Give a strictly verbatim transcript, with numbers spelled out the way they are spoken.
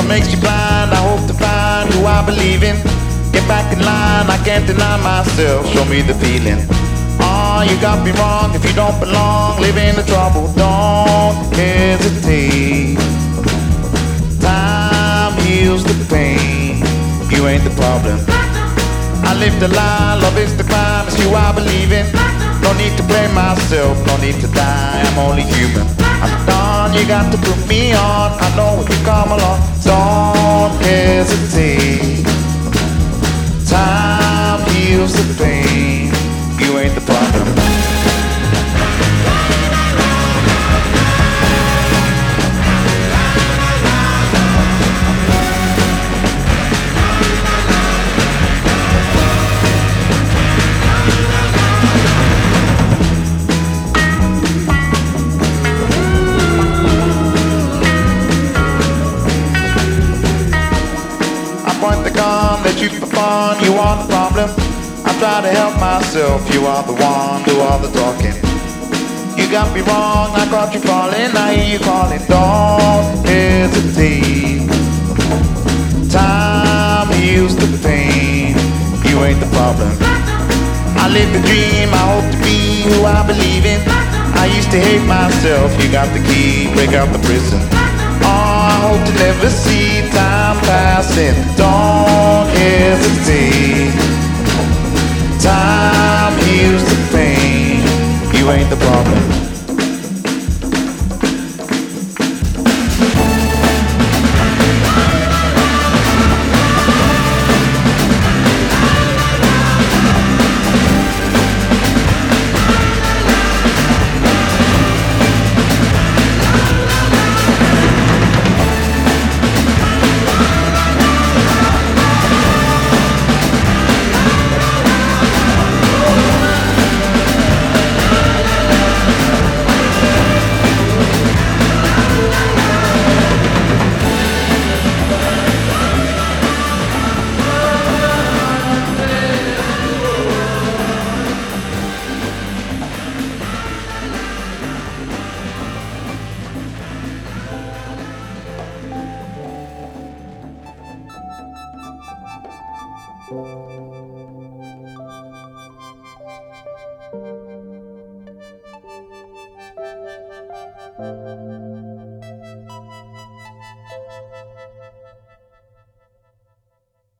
makes you blind. I hope to find who I believe in. Get back in line, I can't deny myself. Show me the feeling. Oh, you got me wrong. If you don't belong, live in the trouble. Don't hesitate. Time heals the pain. You ain't the problem. I live the lie, love is the crime. It's you I believe in. No need to blame myself, no need to die. I'm only human. I'm done, you got to put me on. I know if you come along, don't hesitate. Time heals the pain. You ain't the problem. Point the gun that you for fun, you are the problem. I try to help myself, you are the one, do all the talking. You got me wrong, I caught you falling, I hear you calling. Don't hesitate. Time heals the pain. You ain't the problem. I live the dream, I hope to be who I believe in. I used to hate myself, you got the key, break out the prison. Oh, I hope to never see time passing. Don't hesitate. Time heals the pain. You ain't the problem. Thank you.